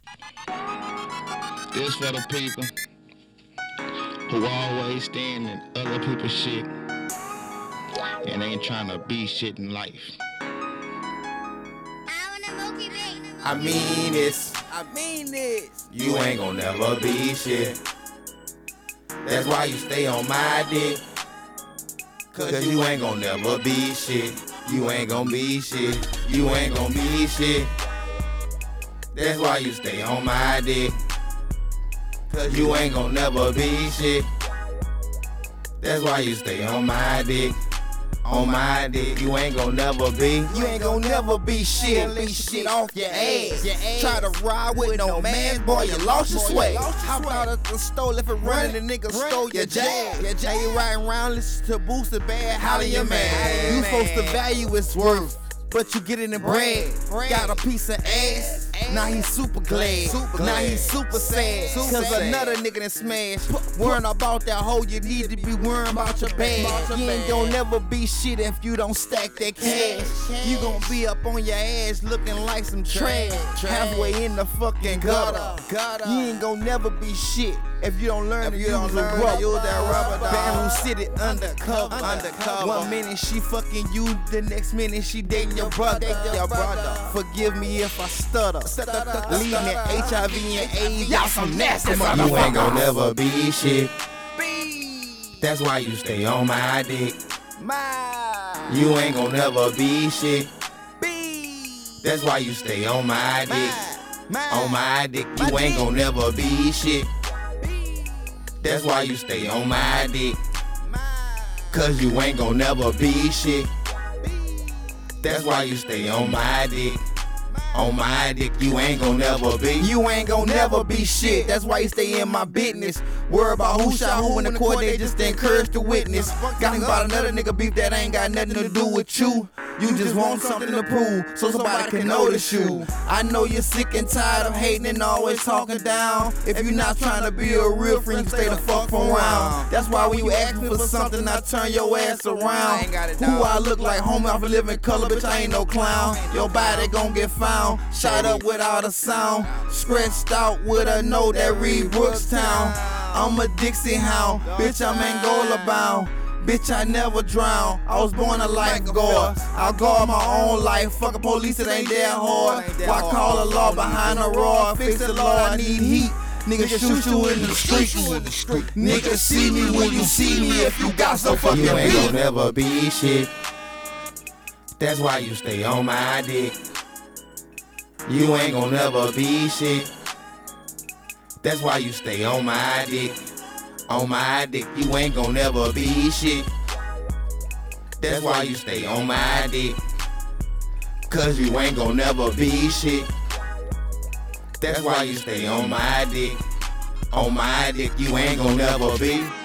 This for the people who always stand in other people's shit and ain't trying to be shit in life. I mean this. You ain't gon' never be shit. That's why you stay on my dick. Cause you ain't gon' never be shit. You ain't gon' be shit. You ain't gon' be shit. That's why you stay on my dick. Cause you ain't gon' never be shit. That's why you stay on my dick. On my dick, you ain't gon' never be. You ain't gon' never be shit. Lick shit off your ass. Try to ride with no man, boy, you lost your sway. Hop out at the store, left it running, the nigga stole your jazz. Now you riding around, listen to Booster Bad, holla your man. You supposed to value its worth, but you get it in bread. Got a piece of ass. Now he's super glad. Now he's super sad. Cause another nigga done smashed. Worrying about that hoe, you need to be worrying about your bag. You ain't gon' never be shit if you don't stack that cash. You gon' be up on your ass looking like some trash. Halfway in the fucking gutter. You ain't gon' never be shit if you don't learn to use that rubber. Bad who sit it undercover. 1 minute she fucking you, the next minute she dating your brother. Forgive me if I stutter. Leaving HIV and AIDS, y'all some nasty motherfuckers. You ain't gon' never be shit. That's why you stay on my dick. You ain't gon' never be shit. That's why you stay on my dick. On my dick, you ain't gon' never be shit. That's why you stay on my dick. Cause you ain't gon' never be shit. That's why you stay on my dick. On my dick, you ain't gon' never be. You ain't gon' never be shit. That's why you stay in my business. Worry about who shot who in the court, they just encourage the witness. Got about another nigga beef that ain't got nothing to do with you. You just want something to prove, so somebody can notice you. I know you're sick and tired of hating and always talking down. If you're not trying to be a real friend, stay the fuck from around. That's why when you ask me for something, I turn your ass around. Who I look like, homie, off a living color, bitch, I ain't no clown. Your body gon' get found. Shot up without a sound, scratched out with a note that read Brookstown. I'm a Dixie hound, bitch, I'm Angola bound. Bitch, I never drown. I was born a lifeguard. I guard my own life. Fuck a police, it ain't that hard. Why call the law behind a rod? Fix the law, I need heat. Nigga shoot you in the street. Nigga see me when you see me if you got some fucking beat. You ain't gon' never be shit. That's why you stay on my dick. You ain't gon' never be shit. That's why you stay on my dick. On my dick, you ain't gon' never be shit. That's why you stay on my dick. Cause you ain't gon' never be shit. That's why you stay on my dick. On my dick, you ain't gon' never be.